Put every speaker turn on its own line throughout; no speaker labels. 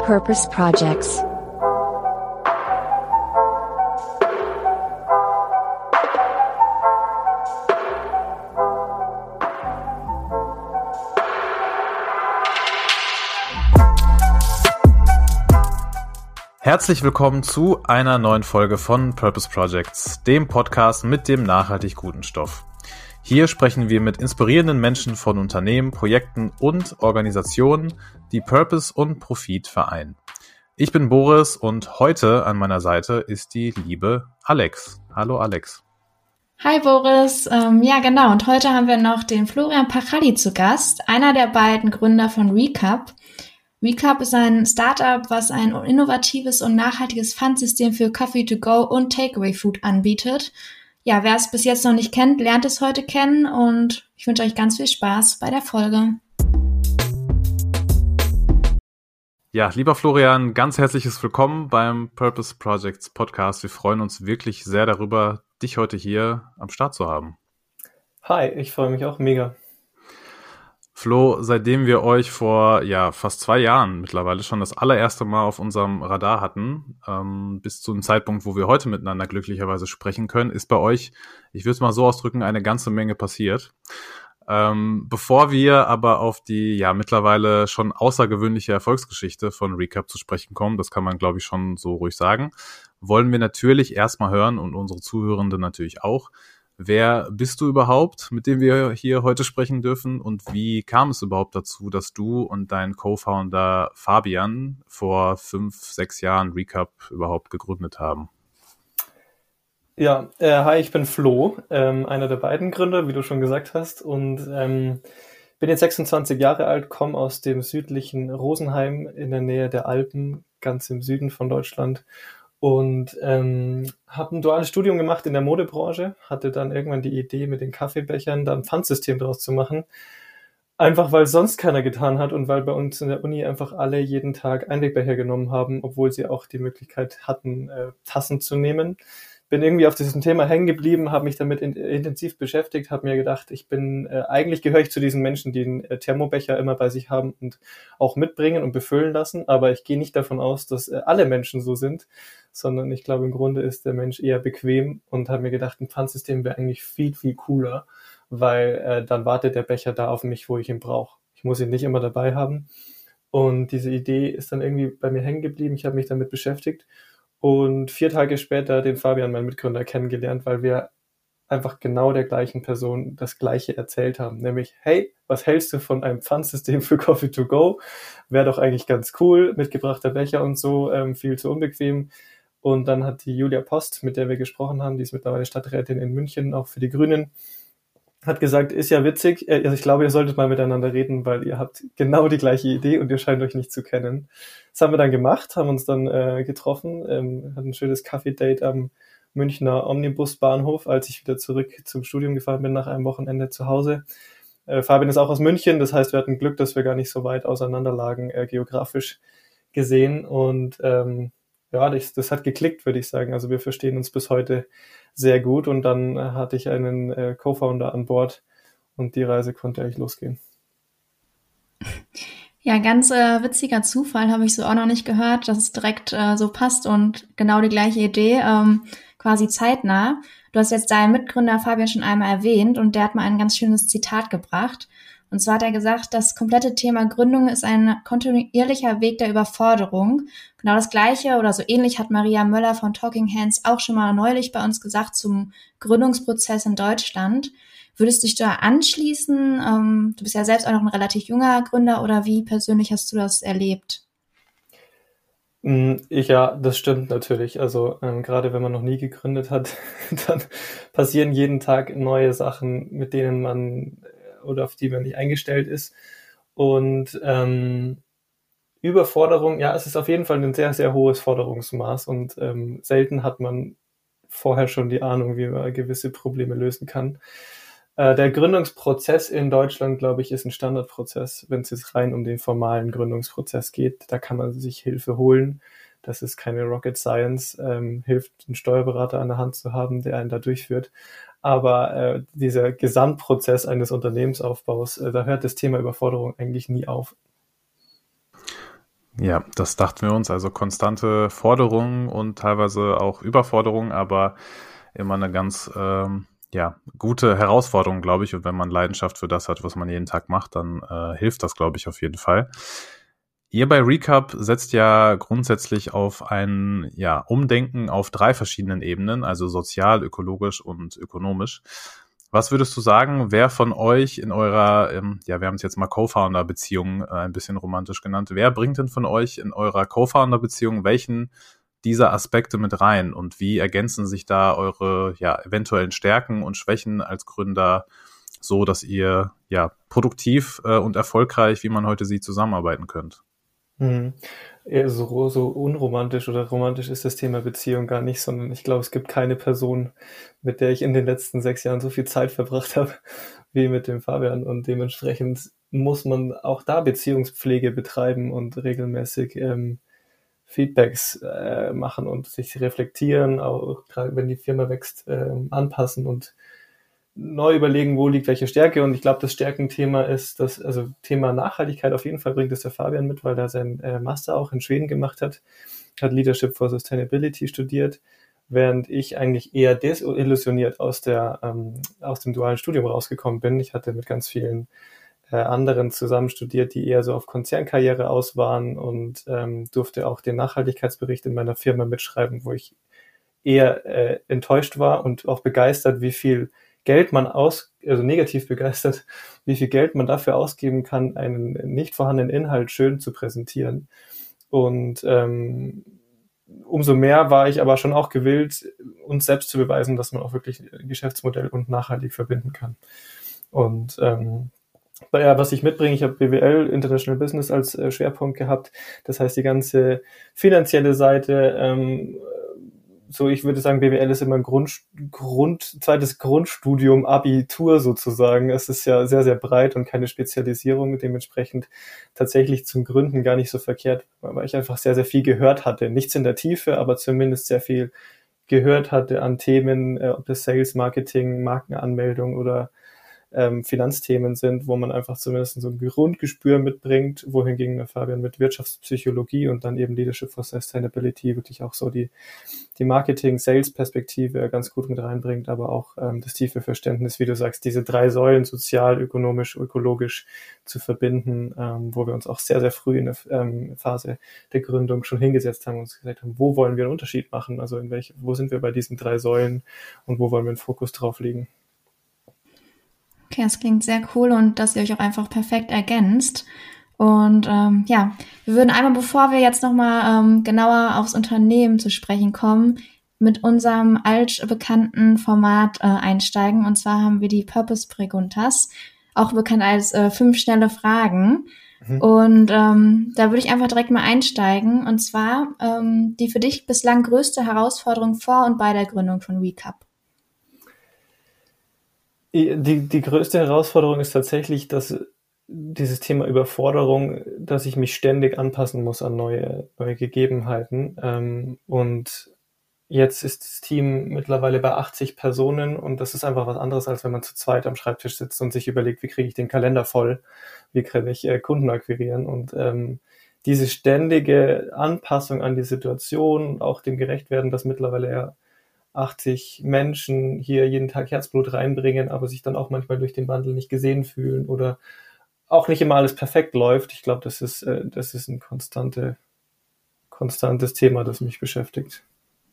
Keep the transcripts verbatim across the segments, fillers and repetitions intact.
Purpose Projects.
Herzlich willkommen zu einer neuen Folge von Purpose Projects, dem Podcast mit dem nachhaltig guten Stoff. Hier sprechen wir mit inspirierenden Menschen von Unternehmen, Projekten und Organisationen, die Purpose und Profit vereinen. Ich bin Boris und heute an meiner Seite ist die liebe Alex. Hallo Alex.
Hi Boris, ähm, ja genau, und heute haben wir noch den Florian Pachalli zu Gast, einer der beiden Gründer von Recap. Recap ist ein Startup, was ein innovatives und nachhaltiges Pfandsystem für Coffee-to-go und Takeaway-Food anbietet. Ja, wer es bis jetzt noch nicht kennt, lernt es heute kennen und ich wünsche euch ganz viel Spaß bei der Folge.
Ja, lieber Florian, ganz herzliches Willkommen beim Purpose Projects Podcast. Wir freuen uns wirklich sehr darüber, dich heute hier am Start zu haben.
Hi, ich freue mich auch mega.
Flo, seitdem wir euch vor ja fast zwei Jahren mittlerweile schon das allererste Mal auf unserem Radar hatten, ähm, bis zu dem Zeitpunkt, wo wir heute miteinander glücklicherweise sprechen können, ist bei euch, ich würde es mal so ausdrücken, eine ganze Menge passiert. Ähm, bevor wir aber auf die ja mittlerweile schon außergewöhnliche Erfolgsgeschichte von Recap zu sprechen kommen, das kann man glaube ich schon so ruhig sagen, wollen wir natürlich erstmal hören und unsere Zuhörenden natürlich auch. Wer bist du überhaupt, mit dem wir hier heute sprechen dürfen, und wie kam es überhaupt dazu, dass du und dein Co-Founder Fabian vor fünf, sechs Jahren Recap überhaupt gegründet haben?
Ja, äh, hi, ich bin Flo, ähm, einer der beiden Gründer, wie du schon gesagt hast, und ähm, bin jetzt sechsundzwanzig Jahre alt, komme aus dem südlichen Rosenheim in der Nähe der Alpen, ganz im Süden von Deutschland. Und ähm, habe ein duales Studium gemacht in der Modebranche, hatte dann irgendwann die Idee, mit den Kaffeebechern da ein Pfandsystem draus zu machen. Einfach weil sonst keiner getan hat und weil bei uns in der Uni einfach alle jeden Tag Einwegbecher genommen haben, obwohl sie auch die Möglichkeit hatten, äh, Tassen zu nehmen. Bin irgendwie auf diesem Thema hängen geblieben, habe mich damit in, intensiv beschäftigt, habe mir gedacht, ich bin, äh, eigentlich gehöre ich zu diesen Menschen, die einen äh, Thermobecher immer bei sich haben und auch mitbringen und befüllen lassen, aber ich gehe nicht davon aus, dass äh, alle Menschen so sind, sondern ich glaube, im Grunde ist der Mensch eher bequem und habe mir gedacht, ein Pfandsystem wäre eigentlich viel, viel cooler, weil äh, dann wartet der Becher da auf mich, wo ich ihn brauche. Ich muss ihn nicht immer dabei haben und diese Idee ist dann irgendwie bei mir hängen geblieben, ich habe mich damit beschäftigt. Und vier Tage später den Fabian, meinen Mitgründer, kennengelernt, weil wir einfach genau der gleichen Person das Gleiche erzählt haben. Nämlich, hey, was hältst du von einem Pfandsystem für Coffee to go? Wäre doch eigentlich ganz cool, mitgebrachter Becher und so, ähm, viel zu unbequem. Und dann hat die Julia Post, mit der wir gesprochen haben, die ist mittlerweile Stadträtin in München, auch für die Grünen, hat gesagt, ist ja witzig, also ich glaube, ihr solltet mal miteinander reden, weil ihr habt genau die gleiche Idee und ihr scheint euch nicht zu kennen. Das haben wir dann gemacht, haben uns dann äh, getroffen, ähm, hatten ein schönes Kaffee-Date am Münchner Omnibusbahnhof, als ich wieder zurück zum Studium gefahren bin, nach einem Wochenende zu Hause. Äh, Fabian ist auch aus München, das heißt, wir hatten Glück, dass wir gar nicht so weit auseinander lagen, äh, geografisch gesehen. Und ähm, ja, das, das hat geklickt, würde ich sagen. Also wir verstehen uns bis heute sehr gut. Und dann äh, hatte ich einen äh, Co-Founder an Bord und die Reise konnte eigentlich losgehen.
Ja, ganz äh, witziger Zufall, habe ich so auch noch nicht gehört, dass es direkt äh, so passt und genau die gleiche Idee, ähm, quasi zeitnah. Du hast jetzt deinen Mitgründer Fabian schon einmal erwähnt und der hat mal ein ganz schönes Zitat gebracht. Und zwar hat er gesagt, das komplette Thema Gründung ist ein kontinuierlicher Weg der Überforderung. Genau das Gleiche oder so ähnlich hat Maria Möller von Talking Hands auch schon mal neulich bei uns gesagt zum Gründungsprozess in Deutschland. Würdest du dich da anschließen? Ähm, du bist ja selbst auch noch ein relativ junger Gründer, oder wie persönlich hast du das erlebt?
Ich, ja, das stimmt natürlich. Also ähm, gerade wenn man noch nie gegründet hat, dann passieren jeden Tag neue Sachen, mit denen man oder auf die man nicht eingestellt ist. Und ähm, Überforderung, ja, es ist auf jeden Fall ein sehr, sehr hohes Forderungsmaß und ähm, selten hat man vorher schon die Ahnung, wie man gewisse Probleme lösen kann. Äh, der Gründungsprozess in Deutschland, glaube ich, ist ein Standardprozess, wenn es jetzt rein um den formalen Gründungsprozess geht. Da kann man sich Hilfe holen. Das ist keine Rocket Science, ähm, hilft, einen Steuerberater an der Hand zu haben, der einen da durchführt. Aber äh, dieser Gesamtprozess eines Unternehmensaufbaus, äh, da hört das Thema Überforderung eigentlich nie auf.
Ja, das dachten wir uns. Also konstante Forderungen und teilweise auch Überforderungen, aber immer eine ganz ähm, ja, gute Herausforderung, glaube ich. Und wenn man Leidenschaft für das hat, was man jeden Tag macht, dann äh, hilft das, glaube ich, auf jeden Fall. Ihr bei Recap setzt ja grundsätzlich auf ein ja, Umdenken auf drei verschiedenen Ebenen, also sozial, ökologisch und ökonomisch. Was würdest du sagen, wer von euch in eurer, ähm, ja, wir haben es jetzt mal Co-Founder-Beziehung äh, ein bisschen romantisch genannt, wer bringt denn von euch in eurer Co-Founder-Beziehung welchen dieser Aspekte mit rein und wie ergänzen sich da eure ja, eventuellen Stärken und Schwächen als Gründer so, dass ihr ja produktiv äh, und erfolgreich, wie man heute sieht, zusammenarbeiten könnt?
Hm. Eher so, so unromantisch oder romantisch ist das Thema Beziehung gar nicht, sondern ich glaube, es gibt keine Person, mit der ich in den letzten sechs Jahren so viel Zeit verbracht habe, wie mit dem Fabian. Und dementsprechend muss man auch da Beziehungspflege betreiben und regelmäßig ähm, Feedbacks äh, machen und sich reflektieren, auch gerade wenn die Firma wächst, äh, anpassen und neu überlegen, wo liegt welche Stärke. Und ich glaube, das Stärkenthema ist, das, also Thema Nachhaltigkeit auf jeden Fall bringt es der Fabian mit, weil er seinen äh, Master auch in Schweden gemacht hat, hat Leadership for Sustainability studiert, während ich eigentlich eher desillusioniert aus der ähm, aus dem dualen Studium rausgekommen bin. Ich hatte mit ganz vielen äh, anderen zusammen studiert, die eher so auf Konzernkarriere aus waren und ähm, durfte auch den Nachhaltigkeitsbericht in meiner Firma mitschreiben, wo ich eher äh, enttäuscht war und auch begeistert, wie viel Geld man aus, also negativ begeistert, wie viel Geld man dafür ausgeben kann, einen nicht vorhandenen Inhalt schön zu präsentieren. Und ähm, umso mehr war ich aber schon auch gewillt, uns selbst zu beweisen, dass man auch wirklich Geschäftsmodell und nachhaltig verbinden kann. Und ähm, ja, was ich mitbringe, ich habe B W L, International Business als äh, Schwerpunkt gehabt. Das heißt, die ganze finanzielle Seite, ähm, so ich würde sagen, B W L ist immer ein Grund, Grund, zweites Grundstudium, Abitur sozusagen. Es ist ja sehr, sehr breit und keine Spezialisierung, dementsprechend tatsächlich zum Gründen gar nicht so verkehrt, weil ich einfach sehr, sehr viel gehört hatte. Nichts in der Tiefe, aber zumindest sehr viel gehört hatte an Themen, äh, ob das Sales, Marketing, Markenanmeldung oder ähm, Finanzthemen sind, wo man einfach zumindest so ein Grundgespür mitbringt, wohingegen der Fabian mit Wirtschaftspsychologie und dann eben Leadership for Sustainability wirklich auch so die, die Marketing-Sales-Perspektive ganz gut mit reinbringt, aber auch ähm, das tiefe Verständnis, wie du sagst, diese drei Säulen, sozial, ökonomisch, ökologisch zu verbinden, ähm, wo wir uns auch sehr, sehr früh in der ähm, Phase der Gründung schon hingesetzt haben und uns gesagt haben, wo wollen wir einen Unterschied machen, also in welche, wo sind wir bei diesen drei Säulen und wo wollen wir einen Fokus drauf legen.
Okay, das klingt sehr cool und dass ihr euch auch einfach perfekt ergänzt. Und ähm, ja, wir würden einmal, bevor wir jetzt nochmal ähm, genauer aufs Unternehmen zu sprechen kommen, mit unserem altbekannten Format äh, einsteigen. Und zwar haben wir die Purpose Preguntas, auch bekannt als äh, fünf schnelle Fragen. Mhm. Und ähm, da würde ich einfach direkt mal einsteigen. Und zwar ähm, die für dich bislang größte Herausforderung vor und bei der Gründung von Recap.
Die, die größte Herausforderung ist tatsächlich, dass dieses Thema Überforderung, dass ich mich ständig anpassen muss an neue, neue Gegebenheiten. Ähm, und jetzt ist das Team mittlerweile bei achtzig Personen und das ist einfach was anderes, als wenn man zu zweit am Schreibtisch sitzt und sich überlegt, wie kriege ich den Kalender voll, wie kann ich äh, Kunden akquirieren. Und ähm, diese ständige Anpassung an die Situation, auch dem gerecht werden, dass mittlerweile ja achtzig Menschen hier jeden Tag Herzblut reinbringen, aber sich dann auch manchmal durch den Wandel nicht gesehen fühlen oder auch nicht immer alles perfekt läuft. Ich glaube, das ist, äh, das ist ein konstante, konstantes Thema, das mich beschäftigt.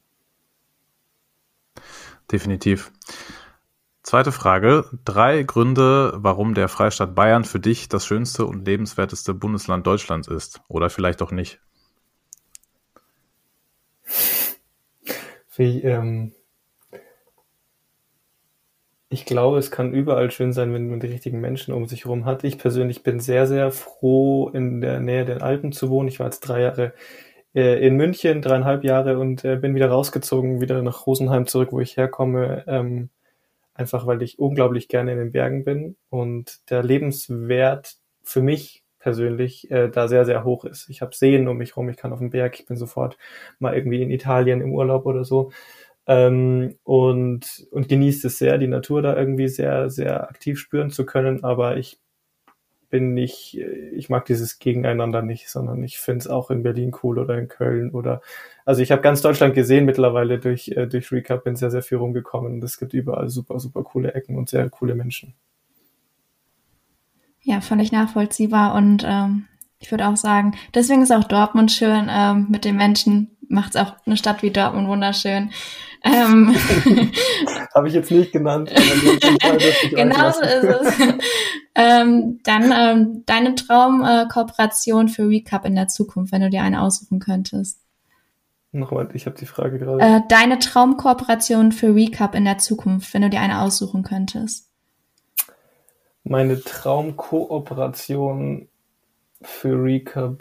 Definitiv. Zweite Frage. Drei Gründe, warum der Freistaat Bayern für dich das schönste und lebenswerteste Bundesland Deutschlands ist. Oder vielleicht auch nicht.
Wie, ähm, ich glaube, es kann überall schön sein, wenn man die richtigen Menschen um sich herum hat. Ich persönlich bin sehr, sehr froh, in der Nähe der Alpen zu wohnen. Ich war jetzt drei Jahre äh, in München, dreieinhalb Jahre und äh, bin wieder rausgezogen, wieder nach Rosenheim zurück, wo ich herkomme. Ähm, einfach, weil ich unglaublich gerne in den Bergen bin und der Lebenswert für mich persönlich äh, da sehr, sehr hoch ist. Ich habe Seen um mich herum, ich kann auf den Berg, ich bin sofort mal irgendwie in Italien im Urlaub oder so ähm, und, und genieße es sehr, die Natur da irgendwie sehr, sehr aktiv spüren zu können, aber ich bin nicht, ich mag dieses Gegeneinander nicht, sondern ich finde es auch in Berlin cool oder in Köln oder, also ich habe ganz Deutschland gesehen mittlerweile durch, äh, durch Recap, bin sehr, sehr viel rumgekommen und es gibt überall super, super coole Ecken und sehr coole Menschen.
Ja, völlig nachvollziehbar und ähm, ich würde auch sagen, deswegen ist auch Dortmund schön, ähm, mit den Menschen macht es auch eine Stadt wie Dortmund wunderschön. Ähm,
Habe ich jetzt nicht genannt. Aber
genau so ist es. ähm, dann ähm, deine Traumkooperation äh, für Recap in der Zukunft, wenn du dir eine aussuchen könntest.
Nochmal, ich habe die Frage gerade.
Äh, deine Traumkooperation für Recap in der Zukunft, wenn du dir eine aussuchen könntest.
Meine Traumkooperation für Recap.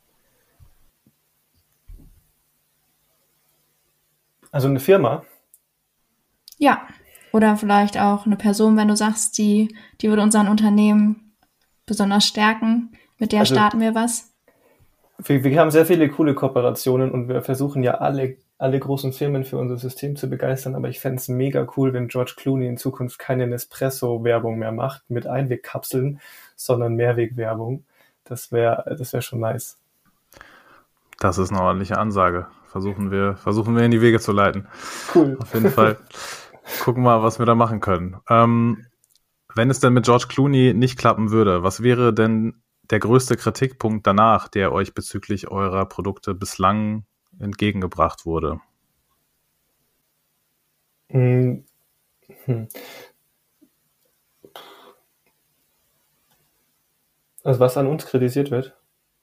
Also eine Firma?
Ja, oder vielleicht auch eine Person, wenn du sagst, die, die würde unser Unternehmen besonders stärken. Mit der also, starten wir was.
Wir, wir haben sehr viele coole Kooperationen und wir versuchen ja alle, alle großen Firmen für unser System zu begeistern, aber ich fände es mega cool, wenn George Clooney in Zukunft keine Nespresso-Werbung mehr macht mit Einwegkapseln, sondern Mehrwegwerbung. Das wäre das wär schon nice.
Das ist eine ordentliche Ansage. Versuchen wir, versuchen wir in die Wege zu leiten.
Cool.
Auf jeden Fall. Gucken wir mal, was wir da machen können. Ähm, wenn es denn mit George Clooney nicht klappen würde, was wäre denn der größte Kritikpunkt danach, der euch bezüglich eurer Produkte bislang entgegengebracht wurde?
Hm. Also was an uns kritisiert wird?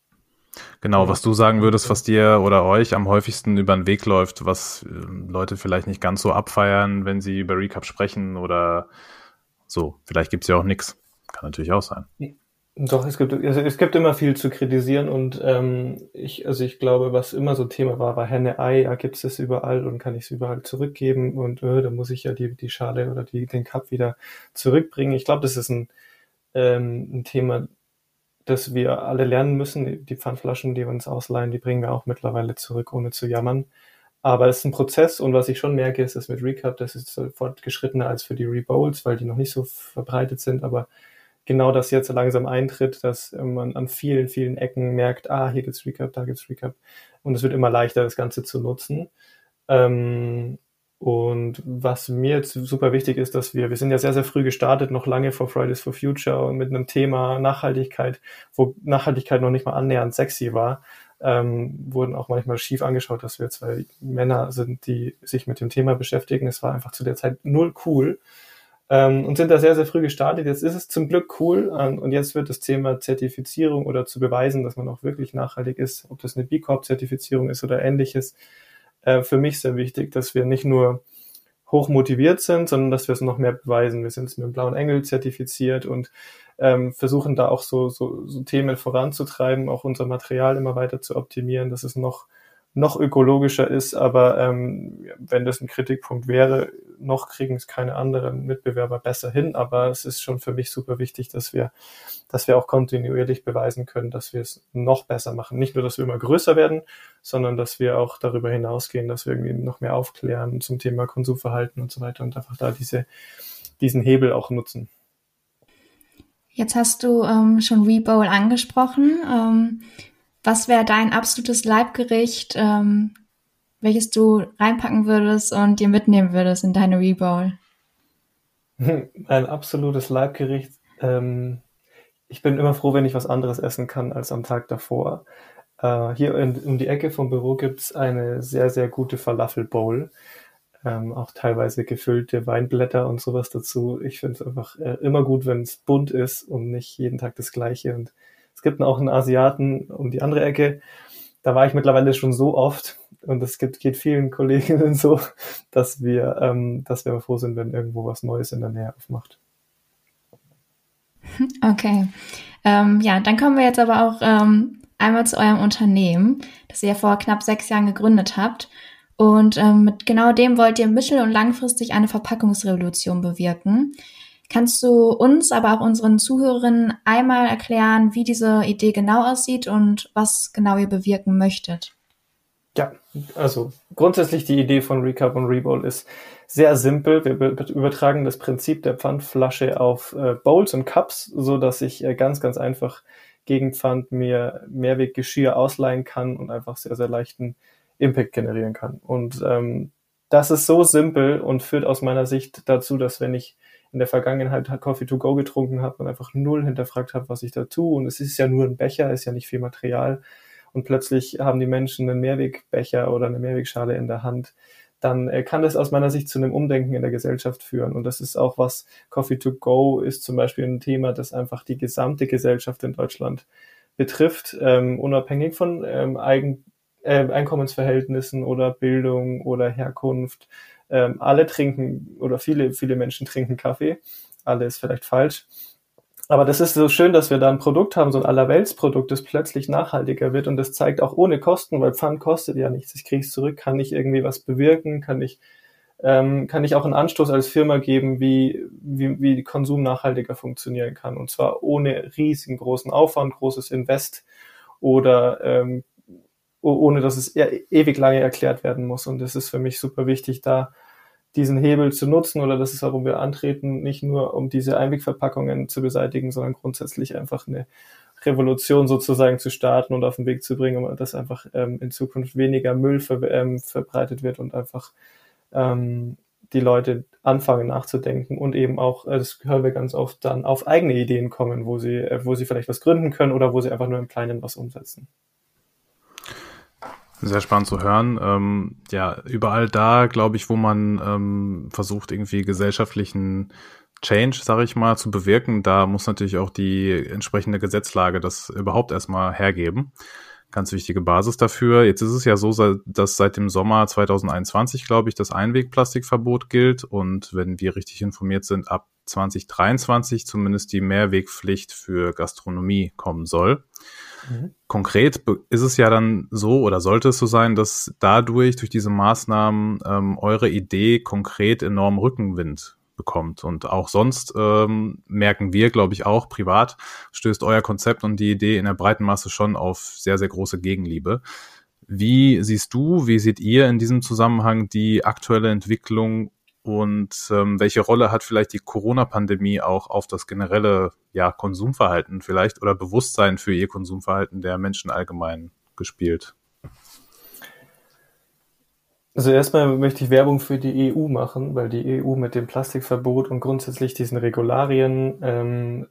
Genau, was du sagen würdest, was dir oder euch am häufigsten über den Weg läuft, was Leute vielleicht nicht ganz so abfeiern, wenn sie über Recap sprechen oder so. Vielleicht gibt's ja auch nichts. Kann natürlich auch sein.
Doch, es gibt, also es gibt immer viel zu kritisieren und ähm, ich, also ich glaube, was immer so Thema war, war Henne-Ei, ja, gibt's das überall und kann ich es überall zurückgeben und äh, da muss ich ja die, die Schale oder die, den Cup wieder zurückbringen. Ich glaube, das ist ein, ähm, ein Thema, dass wir alle lernen müssen. Die Pfandflaschen, die wir uns ausleihen, die bringen wir auch mittlerweile zurück, ohne zu jammern. Aber es ist ein Prozess und was ich schon merke, ist, dass mit Recap, das ist so fortgeschrittener als für die Rebowls, weil die noch nicht so verbreitet sind, aber genau das jetzt langsam eintritt, dass man an vielen, vielen Ecken merkt, ah, hier gibt's Recap, da gibt's Recap und es wird immer leichter, das Ganze zu nutzen. Ähm, Und was mir jetzt super wichtig ist, dass wir, wir sind ja sehr, sehr früh gestartet, noch lange vor Fridays for Future und mit einem Thema Nachhaltigkeit, wo Nachhaltigkeit noch nicht mal annähernd sexy war, ähm, wurden auch manchmal schief angeschaut, dass wir zwei Männer sind, die sich mit dem Thema beschäftigen. Es war einfach zu der Zeit null cool ähm, und sind da sehr, sehr früh gestartet. Jetzt ist es zum Glück cool ähm, und jetzt wird das Thema Zertifizierung oder zu beweisen, dass man auch wirklich nachhaltig ist, ob das eine B Corp-Zertifizierung ist oder ähnliches, für mich sehr wichtig, dass wir nicht nur hoch motiviert sind, sondern dass wir es noch mehr beweisen. Wir sind jetzt mit dem Blauen Engel zertifiziert und ähm, versuchen da auch so, so, so Themen voranzutreiben, auch unser Material immer weiter zu optimieren, dass es noch noch ökologischer ist, aber ähm, wenn das ein Kritikpunkt wäre, noch kriegen es keine anderen Mitbewerber besser hin, aber es ist schon für mich super wichtig, dass wir dass wir auch kontinuierlich beweisen können, dass wir es noch besser machen. Nicht nur, dass wir immer größer werden, sondern dass wir auch darüber hinausgehen, dass wir irgendwie noch mehr aufklären zum Thema Konsumverhalten und so weiter und einfach da diese diesen Hebel auch nutzen.
Jetzt hast du ähm, schon Rebowl angesprochen. Ähm, was wäre dein absolutes Leibgericht, ähm, welches du reinpacken würdest und dir mitnehmen würdest in deine Rebowl?
Ein absolutes Leibgericht. Ähm, ich bin immer froh, wenn ich was anderes essen kann als am Tag davor. Äh, hier in, um die Ecke vom Büro gibt's eine sehr, sehr gute Falafel-Bowl. Ähm, auch teilweise gefüllte Weinblätter und sowas dazu. Ich finde es einfach äh, immer gut, wenn es bunt ist und nicht jeden Tag das Gleiche. Und es gibt auch einen Asiaten um die andere Ecke. Da war ich mittlerweile schon so oft und es gibt, geht vielen Kolleginnen so, dass wir, ähm, dass wir froh sind, wenn irgendwo was Neues in der Nähe aufmacht.
Okay. Ähm, ja, dann kommen wir jetzt aber auch ähm, einmal zu eurem Unternehmen, das ihr vor knapp sechs Jahren gegründet habt. Und ähm, mit genau dem wollt ihr mittel- und langfristig eine Verpackungsrevolution bewirken. Kannst du uns, aber auch unseren Zuhörerinnen einmal erklären, wie diese Idee genau aussieht und was genau ihr bewirken möchtet?
Ja, also grundsätzlich die Idee von Recap und Rebowl ist sehr simpel. Wir übertragen das Prinzip der Pfandflasche auf äh, Bowls und Cups, so dass ich äh, ganz, ganz einfach gegen Pfand mir Mehrweggeschirr ausleihen kann und einfach sehr, sehr leichten Impact generieren kann. Und ähm, das ist so simpel und führt aus meiner Sicht dazu, dass wenn ich in der Vergangenheit Coffee to go getrunken habe und einfach null hinterfragt habe, was ich da tue, und es ist ja nur ein Becher, ist ja nicht viel Material, und plötzlich haben die Menschen einen Mehrwegbecher oder eine Mehrwegschale in der Hand, dann äh, kann das aus meiner Sicht zu einem Umdenken in der Gesellschaft führen. Und das ist auch was, Coffee to go ist zum Beispiel ein Thema, das einfach die gesamte Gesellschaft in Deutschland betrifft, ähm, unabhängig von ähm, Eigen, äh, Einkommensverhältnissen oder Bildung oder Herkunft. Ähm, alle trinken oder viele, viele Menschen trinken Kaffee. Alle ist vielleicht falsch. Aber das ist so schön, dass wir da ein Produkt haben, so ein Allerweltsprodukt, das plötzlich nachhaltiger wird, und das zeigt auch ohne Kosten, weil Pfand kostet ja nichts. Ich kriege es zurück, kann ich irgendwie was bewirken, kann ich, ähm, kann ich auch einen Anstoß als Firma geben, wie, wie, wie Konsum nachhaltiger funktionieren kann. Und zwar ohne riesigen großen Aufwand, großes Invest oder ähm, ohne dass es e- ewig lange erklärt werden muss. Und das ist für mich super wichtig, da diesen Hebel zu nutzen, oder das ist, warum wir antreten, nicht nur um diese Einwegverpackungen zu beseitigen, sondern grundsätzlich einfach eine Revolution sozusagen zu starten und auf den Weg zu bringen, um dass einfach ähm, in Zukunft weniger Müll ver ähm, verbreitet wird und einfach ähm, die Leute anfangen nachzudenken und eben auch, äh, das hören wir ganz oft, dann auf eigene Ideen kommen, wo sie, äh, wo sie vielleicht was gründen können oder wo sie einfach nur im Kleinen was umsetzen.
Sehr spannend zu hören. Ähm, ja, überall da, glaube ich, wo man ähm, versucht, irgendwie gesellschaftlichen Change, sage ich mal, zu bewirken, da muss natürlich auch die entsprechende Gesetzlage das überhaupt erstmal hergeben. Ganz wichtige Basis dafür. Jetzt ist es ja so, dass seit dem Sommer zwanzig einundzwanzig, glaube ich, das Einwegplastikverbot gilt, und wenn wir richtig informiert sind, ab zwanzig dreiundzwanzig zumindest die Mehrwegpflicht für Gastronomie kommen soll. Mhm. Konkret ist es ja dann so, oder sollte es so sein, dass dadurch, durch diese Maßnahmen, ähm, eure Idee konkret enorm Rückenwind bekommt. Und auch sonst ähm, merken wir, glaube ich, auch privat, stößt euer Konzept und die Idee in der breiten Masse schon auf sehr, sehr große Gegenliebe. Wie siehst du, wie seht ihr in diesem Zusammenhang die aktuelle Entwicklung, und ähm, welche Rolle hat vielleicht die Corona-Pandemie auch auf das generelle ja, Konsumverhalten vielleicht oder Bewusstsein für ihr Konsumverhalten der Menschen allgemein gespielt?
Also erstmal möchte ich Werbung für die E U machen, weil die E U mit dem Plastikverbot und grundsätzlich diesen Regularien ähm,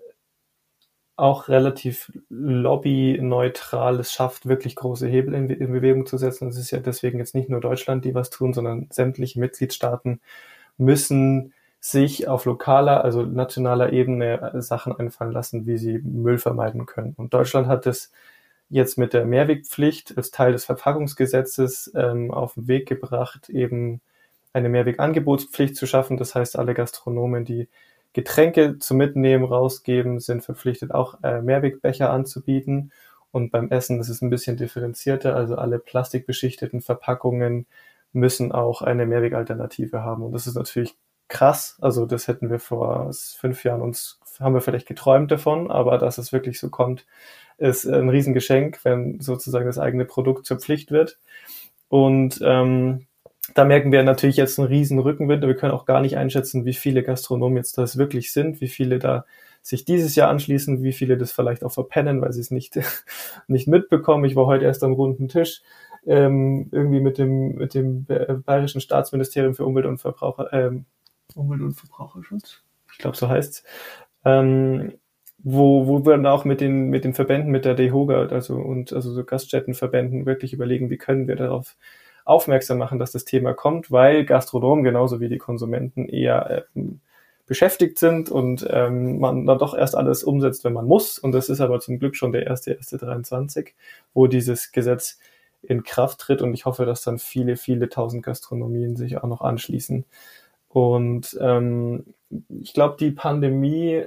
auch relativ lobbyneutral es schafft, wirklich große Hebel in, in Bewegung zu setzen. Es ist ja deswegen jetzt nicht nur Deutschland, die was tun, sondern sämtliche Mitgliedstaaten müssen sich auf lokaler, also nationaler Ebene Sachen einfallen lassen, wie sie Müll vermeiden können. Und Deutschland hat es jetzt mit der Mehrwegpflicht als Teil des Verpackungsgesetzes ähm, auf den Weg gebracht, eben eine Mehrwegangebotspflicht zu schaffen. Das heißt, alle Gastronomen, die Getränke zum Mitnehmen rausgeben, sind verpflichtet, auch äh, Mehrwegbecher anzubieten. Und beim Essen ist es ein bisschen differenzierter. Also alle plastikbeschichteten Verpackungen müssen auch eine Mehrwegalternative haben. Und das ist natürlich krass. Also das hätten wir vor fünf Jahren uns, haben wir vielleicht geträumt davon, aber dass es wirklich so kommt, ist ein Riesengeschenk, wenn sozusagen das eigene Produkt zur Pflicht wird. Und ähm, da merken wir natürlich jetzt einen riesen Rückenwind. Wir können auch gar nicht einschätzen, wie viele Gastronomen jetzt das wirklich sind, wie viele da sich dieses Jahr anschließen, wie viele das vielleicht auch verpennen, weil sie es nicht, nicht mitbekommen. Ich war heute erst am runden Tisch, ähm, irgendwie mit dem, mit dem Bayerischen Staatsministerium für Umwelt und Verbraucher, ähm, Umwelt- und Verbraucherschutz, ich glaube, so heißt's, ähm, wo, wo wir dann auch mit den, mit den Verbänden, mit der DEHOGA, also, und, also so Gaststättenverbänden wirklich überlegen, wie können wir darauf aufmerksam machen, dass das Thema kommt, weil Gastronomen genauso wie die Konsumenten eher ähm, beschäftigt sind und ähm, man dann doch erst alles umsetzt, wenn man muss. Und das ist aber zum Glück schon der erste erste dreiundzwanzig, wo dieses Gesetz in Kraft tritt. Und ich hoffe, dass dann viele, viele tausend Gastronomien sich auch noch anschließen. Und ähm, ich glaube, die Pandemie,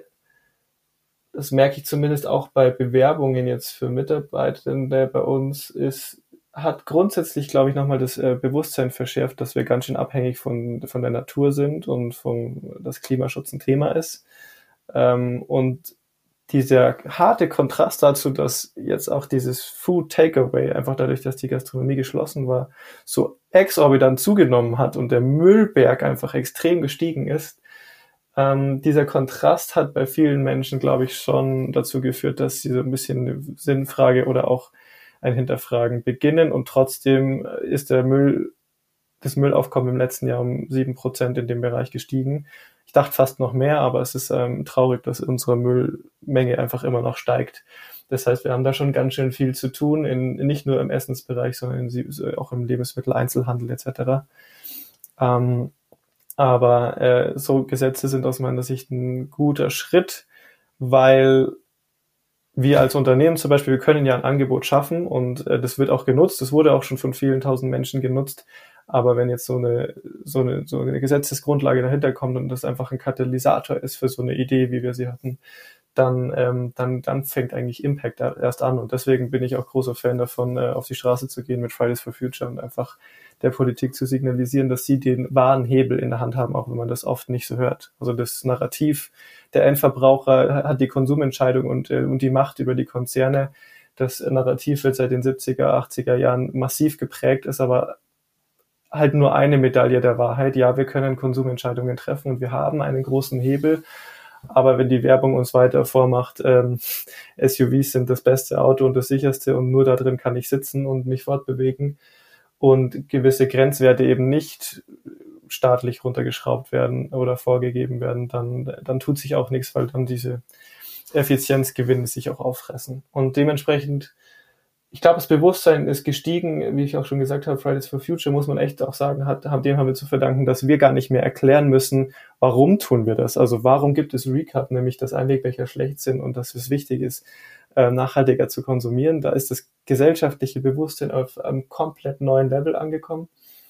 das merke ich zumindest auch bei Bewerbungen jetzt für Mitarbeitende bei uns, ist hat grundsätzlich, glaube ich, nochmal das äh, Bewusstsein verschärft, dass wir ganz schön abhängig von, von der Natur sind und von, dass Klimaschutz ein Thema ist. Ähm, und dieser harte Kontrast dazu, dass jetzt auch dieses Food Takeaway, einfach dadurch, dass die Gastronomie geschlossen war, so exorbitant zugenommen hat und der Müllberg einfach extrem gestiegen ist, ähm, dieser Kontrast hat bei vielen Menschen, glaube ich, schon dazu geführt, dass sie so ein bisschen eine Sinnfrage oder auch ein Hinterfragen beginnen, und trotzdem ist der Müll, das Müllaufkommen im letzten Jahr um sieben Prozent in dem Bereich gestiegen. Ich dachte fast noch mehr, aber es ist ähm, traurig, dass unsere Müllmenge einfach immer noch steigt. Das heißt, wir haben da schon ganz schön viel zu tun, in, nicht nur im Essensbereich, sondern in, auch im Lebensmitteleinzelhandel et cetera. Ähm, aber äh, so Gesetze sind aus meiner Sicht ein guter Schritt, weil wir als Unternehmen zum Beispiel, wir können ja ein Angebot schaffen, und äh, das wird auch genutzt. Das wurde auch schon von vielen tausend Menschen genutzt. Aber wenn jetzt so eine, so eine, so eine Gesetzesgrundlage dahinter kommt und das einfach ein Katalysator ist für so eine Idee, wie wir sie hatten, dann, ähm, dann, dann fängt eigentlich Impact erst an. Und deswegen bin ich auch großer Fan davon, äh, auf die Straße zu gehen mit Fridays for Future und einfach der Politik zu signalisieren, dass sie den wahren Hebel in der Hand haben, auch wenn man das oft nicht so hört. Also das Narrativ, der Endverbraucher hat die Konsumentscheidung und, äh, und die Macht über die Konzerne. Das Narrativ wird seit den siebziger, achtziger Jahren massiv geprägt, ist aber halt nur eine Medaille der Wahrheit. Ja, wir können Konsumentscheidungen treffen und wir haben einen großen Hebel, aber wenn die Werbung uns weiter vormacht, ähm, S U Vs sind das beste Auto und das sicherste und nur da drin kann ich sitzen und mich fortbewegen und gewisse Grenzwerte eben nicht staatlich runtergeschraubt werden oder vorgegeben werden, dann, dann tut sich auch nichts, weil dann diese Effizienzgewinne sich auch auffressen. Und dementsprechend, ich glaube, das Bewusstsein ist gestiegen, wie ich auch schon gesagt habe, Fridays for Future, muss man echt auch sagen, hat, dem haben wir zu verdanken, dass wir gar nicht mehr erklären müssen, warum tun wir das. Also warum gibt es Recap, nämlich dass Einwegbecher schlecht sind und dass es wichtig ist, äh, nachhaltiger zu konsumieren. Da ist das gesellschaftliche Bewusstsein auf einem komplett neuen Level angekommen.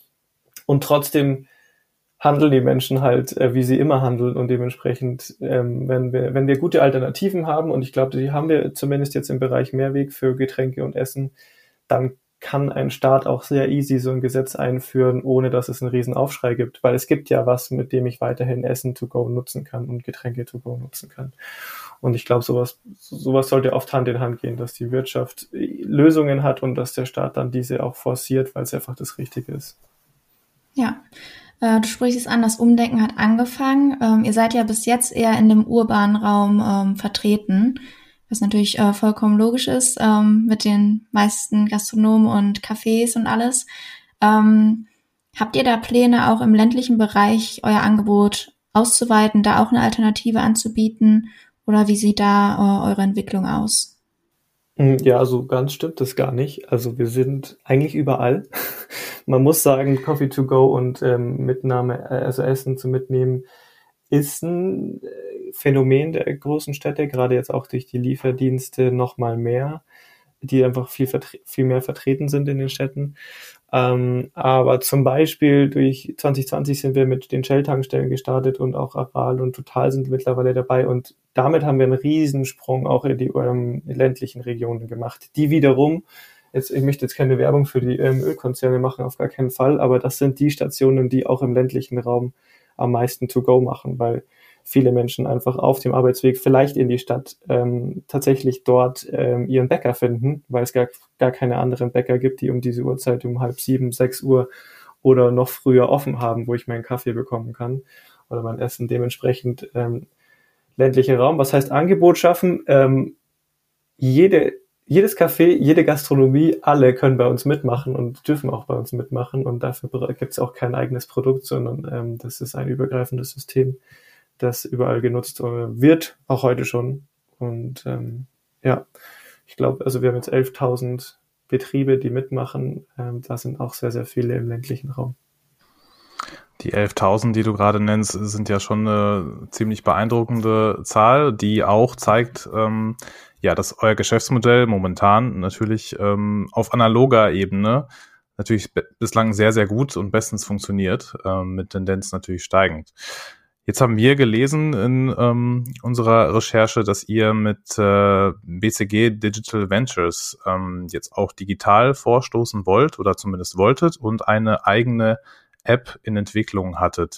Und trotzdem handeln die Menschen halt, äh, wie sie immer handeln, und dementsprechend, ähm, wenn wir wenn wir gute Alternativen haben, und ich glaube, die haben wir zumindest jetzt im Bereich Mehrweg für Getränke und Essen, dann kann ein Staat auch sehr easy so ein Gesetz einführen, ohne dass es einen riesen Aufschrei gibt, weil es gibt ja was, mit dem ich weiterhin Essen to go nutzen kann und Getränke to go nutzen kann. Und ich glaube, sowas sowas sollte oft Hand in Hand gehen, dass die Wirtschaft Lösungen hat und dass der Staat dann diese auch forciert, weil es einfach das Richtige ist.
Ja. Du sprichst es an, das Umdenken hat angefangen. Ähm, ihr seid ja bis jetzt eher in dem urbanen Raum ähm, vertreten, was natürlich äh, vollkommen logisch ist, ähm, mit den meisten Gastronomen und Cafés und alles. Ähm, habt ihr da Pläne, auch im ländlichen Bereich euer Angebot auszuweiten, da auch eine Alternative anzubieten? Oder wie sieht da äh, eure Entwicklung aus?
Ja, also ganz stimmt das gar nicht. Also wir sind eigentlich überall. Man muss sagen, Coffee to go und ähm, Mitnahme, also Essen zum Mitnehmen, ist ein Phänomen der großen Städte, gerade jetzt auch durch die Lieferdienste noch mal mehr, die einfach viel, vertre- viel mehr vertreten sind in den Städten. Ähm, aber zum Beispiel durch zwanzig zwanzig sind wir mit den Shell-Tankstellen gestartet und auch Aral und Total sind mittlerweile dabei, und damit haben wir einen Riesensprung auch in die ähm, ländlichen Regionen gemacht, die wiederum, jetzt ich möchte jetzt keine Werbung für die ähm, Ölkonzerne machen, auf gar keinen Fall, aber das sind die Stationen, die auch im ländlichen Raum am meisten to go machen, weil viele Menschen einfach auf dem Arbeitsweg vielleicht in die Stadt ähm, tatsächlich dort ähm, ihren Bäcker finden, weil es gar, gar keine anderen Bäcker gibt, die um diese Uhrzeit um halb sieben, sechs Uhr oder noch früher offen haben, wo ich meinen Kaffee bekommen kann oder mein Essen. Dementsprechend ähm, ländlicher Raum. Was heißt Angebot schaffen? Ähm, jede, jedes Café, jede Gastronomie, alle können bei uns mitmachen und dürfen auch bei uns mitmachen, und dafür gibt es auch kein eigenes Produkt, sondern ähm, das ist ein übergreifendes System, das überall genutzt wird, auch heute schon. Und ähm, ja, ich glaube, also wir haben jetzt elftausend Betriebe, die mitmachen. Ähm, da sind auch sehr, sehr viele im ländlichen Raum.
Die elftausend, die du gerade nennst, sind ja schon eine ziemlich beeindruckende Zahl, die auch zeigt, ähm, ja, dass euer Geschäftsmodell momentan natürlich ähm, auf analoger Ebene natürlich b- bislang sehr, sehr gut und bestens funktioniert, ähm, mit Tendenz natürlich steigend. Jetzt haben wir gelesen in ähm, unserer Recherche, dass ihr mit äh, B C G Digital Ventures ähm, jetzt auch digital vorstoßen wollt oder zumindest wolltet und eine eigene App in Entwicklung hattet.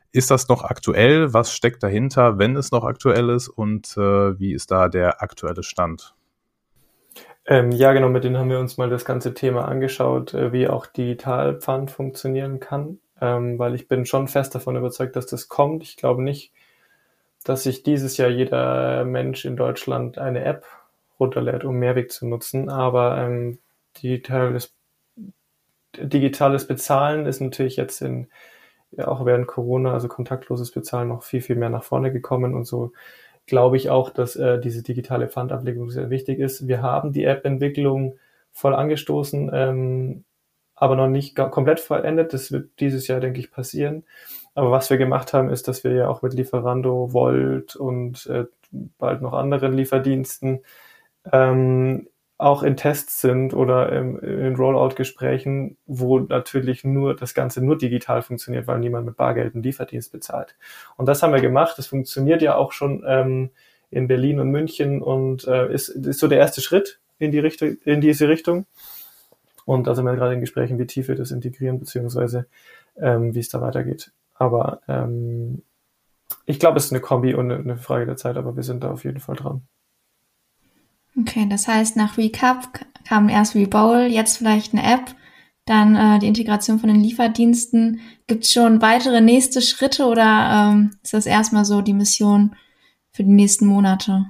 Ist das noch aktuell? Was steckt dahinter, wenn es noch aktuell ist? Und äh, wie ist da der aktuelle Stand?
Ähm, ja, genau, mit denen haben wir uns mal das ganze Thema angeschaut, äh, wie auch Digitalpfand funktionieren kann, ähm, weil ich bin schon fest davon überzeugt, dass das kommt. Ich glaube nicht, dass sich dieses Jahr jeder Mensch in Deutschland eine App runterlädt, um Mehrweg zu nutzen, aber ähm, digitales, digitales Bezahlen ist natürlich jetzt in, ja, auch während Corona, also kontaktloses Bezahlen, noch viel, viel mehr nach vorne gekommen und so glaube ich auch, dass äh, diese digitale Pfandablegung sehr wichtig ist. Wir haben die App-Entwicklung voll angestoßen, ähm, aber noch nicht ga- komplett vollendet. Das wird dieses Jahr, denke ich, passieren. Aber was wir gemacht haben, ist, dass wir ja auch mit Lieferando, Volt und äh, bald noch anderen Lieferdiensten ähm, auch in Tests sind oder ähm, in Rollout-Gesprächen, wo natürlich nur das Ganze nur digital funktioniert, weil niemand mit Bargeld einen Lieferdienst bezahlt. Und das haben wir gemacht. Das funktioniert ja auch schon ähm, in Berlin und München und äh, ist, ist so der erste Schritt in die Richtung, in diese Richtung. Und da sind wir gerade in Gesprächen, wie tief wir das integrieren, beziehungsweise ähm, wie es da weitergeht. Aber ähm, ich glaube, es ist eine Kombi und eine Frage der Zeit, aber wir sind da auf jeden Fall dran.
Okay, das heißt, nach Recap kam erst Rebowl, jetzt vielleicht eine App, dann äh, die Integration von den Lieferdiensten. Gibt es schon weitere nächste Schritte oder ähm, ist das erstmal so die Mission für die nächsten Monate?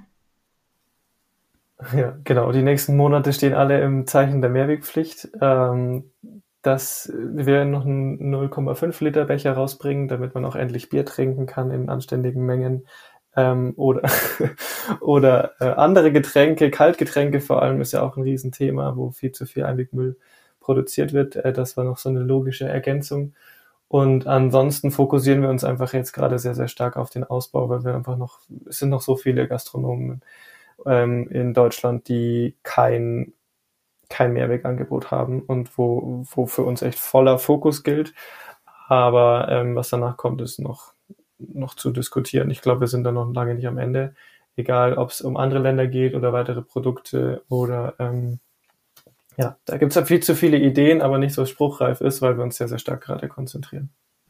Ja, genau. Die nächsten Monate stehen alle im Zeichen der Mehrwegpflicht, ähm, dass wir noch einen null Komma fünf Liter Becher rausbringen, damit man auch endlich Bier trinken kann in anständigen Mengen. Ähm, oder oder äh, andere Getränke, Kaltgetränke vor allem ist ja auch ein Riesenthema, wo viel zu viel Einwegmüll produziert wird. Äh, das war noch so eine logische Ergänzung. Und ansonsten fokussieren wir uns einfach jetzt gerade sehr, sehr stark auf den Ausbau, weil wir einfach noch, es sind noch so viele Gastronomen ähm, in Deutschland, die kein kein Mehrwegangebot haben und wo, wo für uns echt voller Fokus gilt. Aber ähm, was danach kommt, ist noch noch zu diskutieren. Ich glaube, wir sind da noch lange nicht am Ende. Egal, ob es um andere Länder geht oder weitere Produkte oder ähm, ja, da gibt es halt viel zu viele Ideen, aber nicht so spruchreif ist, weil wir uns sehr, sehr stark gerade konzentrieren.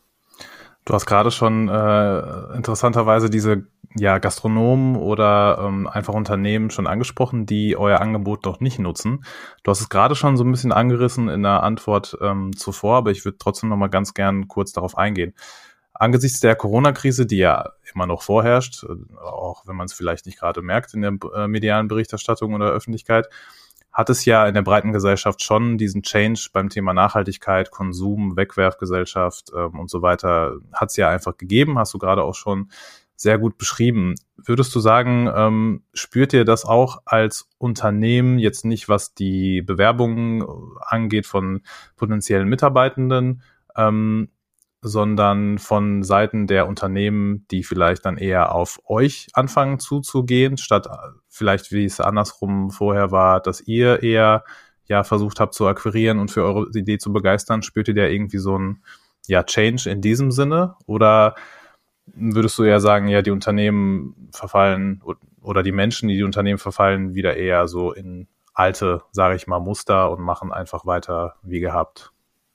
Du hast gerade schon äh, interessanterweise diese ja Gastronomen oder ähm, einfach Unternehmen schon angesprochen, die euer Angebot noch nicht nutzen. Du hast es gerade schon so ein bisschen angerissen in der Antwort ähm, zuvor, aber ich würde trotzdem noch mal ganz gern kurz darauf eingehen. Angesichts der Corona-Krise, die ja immer noch vorherrscht, auch wenn man es vielleicht nicht gerade merkt in der äh, medialen Berichterstattung oder Öffentlichkeit, hat es ja in der breiten Gesellschaft schon diesen Change beim Thema Nachhaltigkeit, Konsum, Wegwerfgesellschaft ähm, und so weiter, hat es ja einfach gegeben, hast du gerade auch schon sehr gut beschrieben. Würdest du sagen, ähm, spürt ihr das auch als Unternehmen, jetzt nicht was die Bewerbungen angeht von potenziellen Mitarbeitenden, ähm, sondern von Seiten der Unternehmen, die vielleicht dann eher auf euch anfangen zuzugehen, statt vielleicht, wie es andersrum vorher war, dass ihr eher ja versucht habt zu akquirieren und für eure Idee zu begeistern? Spürt ihr da irgendwie so ein ja Change in diesem Sinne? Oder würdest du eher sagen, ja, die Unternehmen verfallen oder die Menschen, die die Unternehmen verfallen, wieder eher so in alte, sage ich mal, Muster und machen einfach weiter wie gehabt?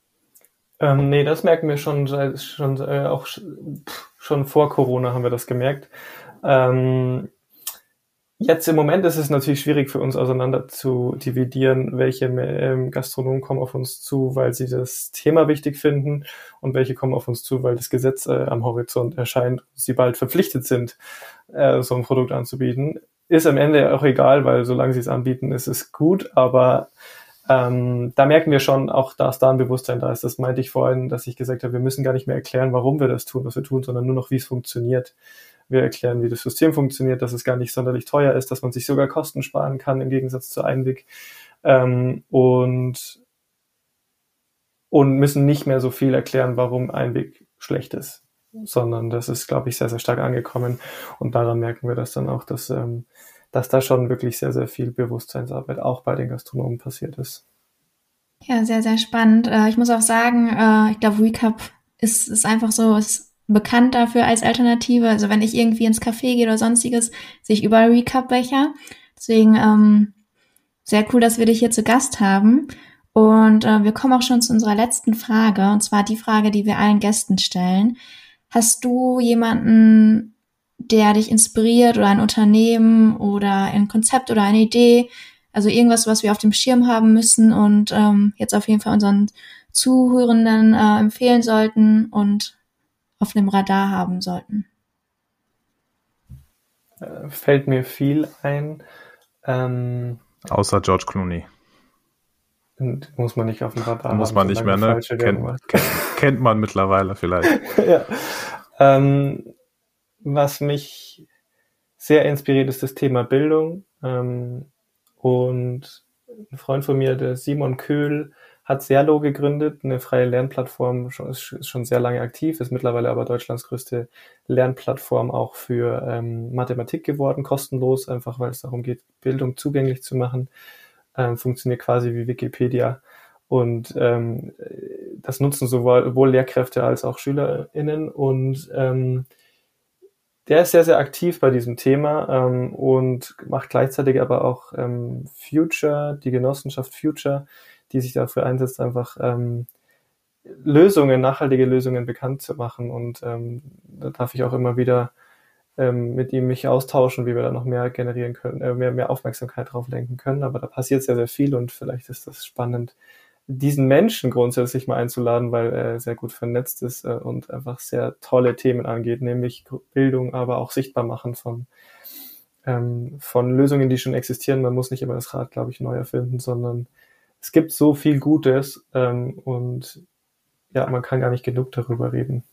Ähm, nee, das merken wir schon, seit- schon äh, auch sch- schon vor Corona haben wir das gemerkt. Ähm, jetzt im Moment ist es natürlich schwierig für uns auseinander zu dividieren, welche ähm, Gastronomen kommen auf uns zu, weil sie das Thema wichtig finden und welche kommen auf uns zu, weil das Gesetz äh, am Horizont erscheint, sie bald verpflichtet sind, äh, so ein Produkt anzubieten. Ist am Ende auch egal, weil solange sie es anbieten, ist es gut, aber ähm, da merken wir schon auch, dass da ein Bewusstsein da ist. Das meinte ich vorhin, dass ich gesagt habe, wir müssen gar nicht mehr erklären, warum wir das tun, was wir tun, sondern nur noch, wie es funktioniert. Wir erklären, wie das System funktioniert, dass es gar nicht sonderlich teuer ist, dass man sich sogar Kosten sparen kann im Gegensatz zu Einweg ähm, und, und müssen nicht mehr so viel erklären, warum Einweg schlecht ist, sondern das ist, glaube ich, sehr, sehr stark angekommen und daran merken wir das dann auch, dass ähm, dass da schon wirklich sehr, sehr viel Bewusstseinsarbeit auch bei den Gastronomen passiert ist.
Ja, sehr, sehr spannend. Äh, ich muss auch sagen, äh, ich glaube, Recap ist, ist einfach so, ist bekannt dafür als Alternative. Also wenn ich irgendwie ins Café gehe oder sonstiges, sehe ich überall Recap-Becher. Deswegen ähm, sehr cool, dass wir dich hier zu Gast haben. Und äh, wir kommen auch schon zu unserer letzten Frage, und zwar die Frage, die wir allen Gästen stellen. Hast du jemanden, der dich inspiriert oder ein Unternehmen oder ein Konzept oder eine Idee? Also irgendwas, was wir auf dem Schirm haben müssen und ähm, jetzt auf jeden Fall unseren Zuhörenden äh, empfehlen sollten und auf dem Radar haben sollten?
Äh, fällt mir viel ein. Ähm,
Außer George Clooney.
Muss man nicht auf dem Radar
Muss
haben,
man nicht mehr, ne? Kennt, kennt, kennt man mittlerweile vielleicht.
Ja. Ähm, was mich sehr inspiriert, ist das Thema Bildung. Ähm, und ein Freund von mir, der Simon Köhl, hat Serlo gegründet, eine freie Lernplattform, ist schon sehr lange aktiv, ist mittlerweile aber Deutschlands größte Lernplattform auch für ähm, Mathematik geworden, kostenlos, einfach weil es darum geht, Bildung zugänglich zu machen. Ähm, funktioniert quasi wie Wikipedia. Und ähm, das nutzen sowohl, sowohl Lehrkräfte als auch SchülerInnen. Und ähm, der ist sehr, sehr aktiv bei diesem Thema ähm, und macht gleichzeitig aber auch ähm, Future, die Genossenschaft Future, die sich dafür einsetzt, einfach ähm, Lösungen, nachhaltige Lösungen bekannt zu machen. Und ähm, da darf ich auch immer wieder ähm, mit ihm mich austauschen, wie wir da noch mehr generieren können, äh, mehr, mehr Aufmerksamkeit drauf lenken können. Aber da passiert sehr, sehr viel und vielleicht ist das spannend, diesen Menschen grundsätzlich mal einzuladen, weil er sehr gut vernetzt ist äh, und einfach sehr tolle Themen angeht, nämlich Bildung, aber auch sichtbar machen von, ähm, von Lösungen, die schon existieren. Man muss nicht immer das Rad, glaube ich, neu erfinden, sondern es gibt so viel Gutes ähm, und ja, man kann gar nicht genug darüber reden.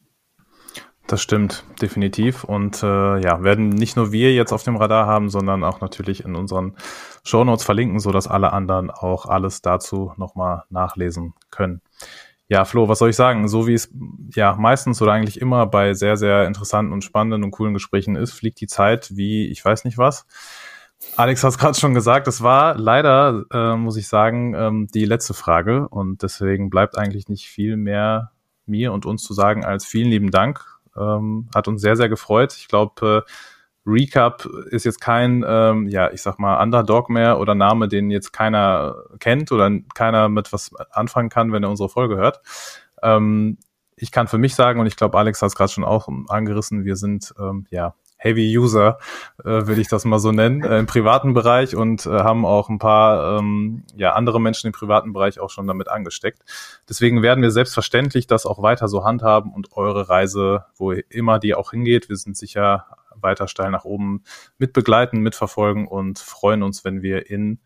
Das stimmt, definitiv. Und äh, ja, werden nicht nur wir jetzt auf dem Radar haben, sondern auch natürlich in unseren Shownotes verlinken, sodass alle anderen auch alles dazu nochmal nachlesen können. Ja, Flo, was soll ich sagen? So wie es ja meistens oder eigentlich immer bei sehr, sehr interessanten und spannenden und coolen Gesprächen ist, fliegt die Zeit wie ich weiß nicht was. Alex hat es gerade schon gesagt, es war leider, äh, muss ich sagen, ähm, die letzte Frage. Und deswegen bleibt eigentlich nicht viel mehr mir und uns zu sagen als vielen lieben Dank. Ähm, hat uns sehr, sehr gefreut. Ich glaube, äh, Recap ist jetzt kein, ähm, ja, ich sag mal, Underdog mehr oder Name, den jetzt keiner kennt oder keiner mit was anfangen kann, wenn er unsere Folge hört. Ähm, ich kann für mich sagen, und ich glaube, Alex hat es gerade schon auch angerissen, wir sind, ähm, ja, Heavy User, äh, will ich das mal so nennen, äh, im privaten Bereich und äh, haben auch ein paar ähm, ja andere Menschen im privaten Bereich auch schon damit angesteckt. Deswegen werden wir selbstverständlich das auch weiter so handhaben und eure Reise, wo immer die auch hingeht, wir sind sicher weiter steil nach oben mitbegleiten, mitverfolgen und freuen uns, wenn wir in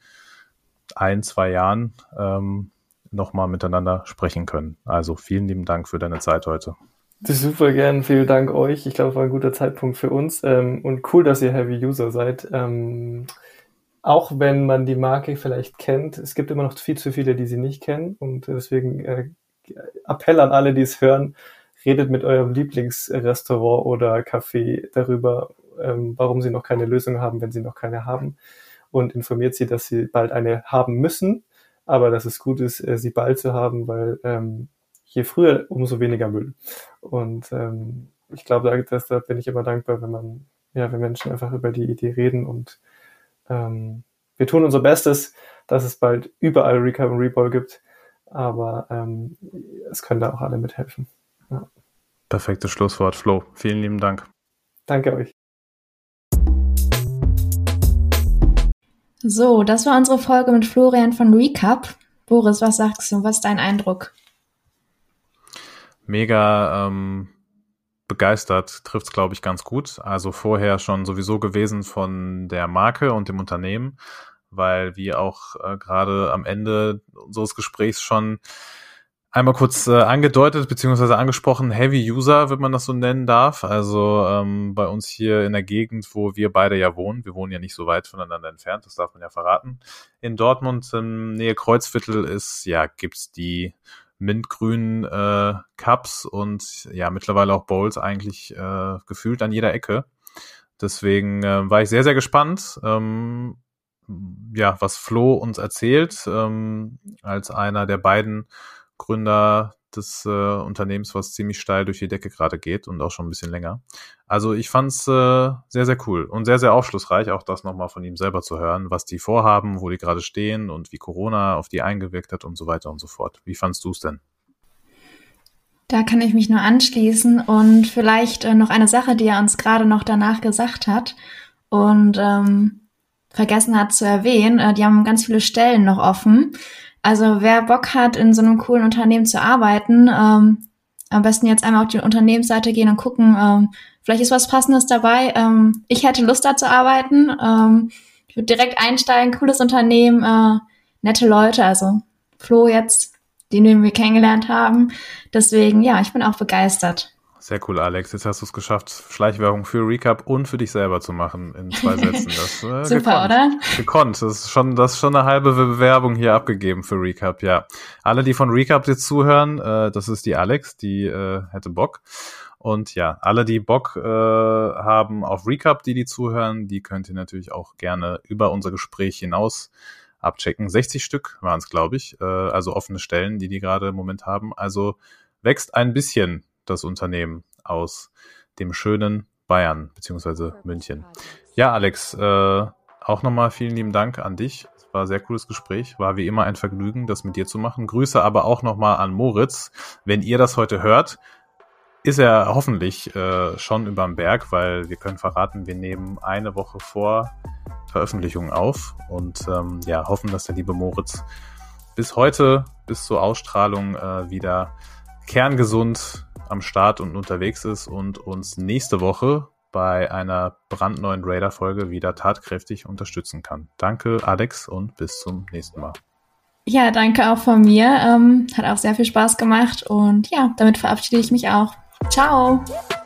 ein, zwei Jahren ähm, nochmal miteinander sprechen können. Also vielen lieben Dank für deine Zeit heute.
Super gern, vielen Dank euch. Ich glaube, es war ein guter Zeitpunkt für uns ähm, und cool, dass ihr Heavy User seid. Ähm, auch wenn man die Marke vielleicht kennt, es gibt immer noch viel zu viele, die sie nicht kennen und deswegen äh, Appell an alle, die es hören, redet mit eurem Lieblingsrestaurant oder Café darüber, ähm, warum sie noch keine Lösung haben, wenn sie noch keine haben und informiert sie, dass sie bald eine haben müssen, aber dass es gut ist, äh, sie bald zu haben, weil ähm, je früher, umso weniger Müll. Und ähm, ich glaube, da, da bin ich immer dankbar, wenn man, ja, wenn Menschen einfach über die Idee reden und ähm, wir tun unser Bestes, dass es bald überall Recap und Reball gibt, aber ähm, es können da auch alle mithelfen. Ja.
Perfektes Schlusswort, Flo. Vielen lieben Dank.
Danke euch.
So, das war unsere Folge mit Florian von Recap. Boris, was sagst du? Was ist dein Eindruck?
Mega ähm, begeistert, trifft's, glaube ich, ganz gut. Also vorher schon sowieso gewesen von der Marke und dem Unternehmen, weil wir auch äh, gerade am Ende unseres Gesprächs schon einmal kurz äh, angedeutet beziehungsweise angesprochen, Heavy User, wenn man das so nennen darf. Also ähm, bei uns hier in der Gegend, wo wir beide ja wohnen. Wir wohnen ja nicht so weit voneinander entfernt, das darf man ja verraten. In Dortmund, in Nähe Kreuzviertel, ist ja gibt's die mintgrünen äh, Cups und ja mittlerweile auch Bowls eigentlich äh, gefühlt an jeder Ecke. Deswegen äh, war ich sehr, sehr gespannt, ähm, ja, was Flo uns erzählt, ähm, als einer der beiden Gründer des äh, Unternehmens, was ziemlich steil durch die Decke gerade geht und auch schon ein bisschen länger. Also ich fand's äh, sehr, sehr cool und sehr, sehr aufschlussreich, auch das nochmal von ihm selber zu hören, was die vorhaben, wo die gerade stehen und wie Corona auf die eingewirkt hat und so weiter und so fort. Wie fandst du es denn?
Da kann ich mich nur anschließen und vielleicht äh, noch eine Sache, die er uns gerade noch danach gesagt hat und ähm, vergessen hat zu erwähnen. Äh, die haben ganz viele Stellen noch offen. Also wer Bock hat, in so einem coolen Unternehmen zu arbeiten, ähm, am besten jetzt einmal auf die Unternehmensseite gehen und gucken, ähm, vielleicht ist was Passendes dabei. Ähm, ich hätte Lust, da zu arbeiten. Ähm, ich würde direkt einsteigen, cooles Unternehmen, äh, nette Leute, also Flo jetzt, den wir kennengelernt haben. Deswegen, ja, ich bin auch begeistert.
Sehr cool, Alex. Jetzt hast du es geschafft, Schleichwerbung für Recap und für dich selber zu machen in zwei Sätzen. Das, äh,
Super,
gekonnt.
oder?
Gekonnt. Das ist schon, das ist schon eine halbe Bewerbung hier abgegeben für Recap, ja. Alle, die von Recap jetzt zuhören, äh, das ist die Alex, die äh, hätte Bock. Und ja, alle, die Bock äh, haben auf Recap, die die zuhören, die könnt ihr natürlich auch gerne über unser Gespräch hinaus abchecken. sechzig Stück waren es, glaube ich. Äh, also offene Stellen, die die gerade im Moment haben. Also wächst ein bisschen das Unternehmen aus dem schönen Bayern beziehungsweise München. Ja, Alex, äh, auch nochmal vielen lieben Dank an dich. Es war ein sehr cooles Gespräch. War wie immer ein Vergnügen, das mit dir zu machen. Grüße aber auch nochmal an Moritz. Wenn ihr das heute hört, ist er hoffentlich äh, schon überm Berg, weil wir können verraten, wir nehmen eine Woche vor Veröffentlichung auf und ähm, ja, hoffen, dass der liebe Moritz bis heute, bis zur Ausstrahlung äh, wieder kerngesund am Start und unterwegs ist und uns nächste Woche bei einer brandneuen Raider-Folge wieder tatkräftig unterstützen kann. Danke, Alex, und bis zum nächsten Mal.
Ja, danke auch von mir. Ähm, hat auch sehr viel Spaß gemacht und ja, damit verabschiede ich mich auch. Ciao!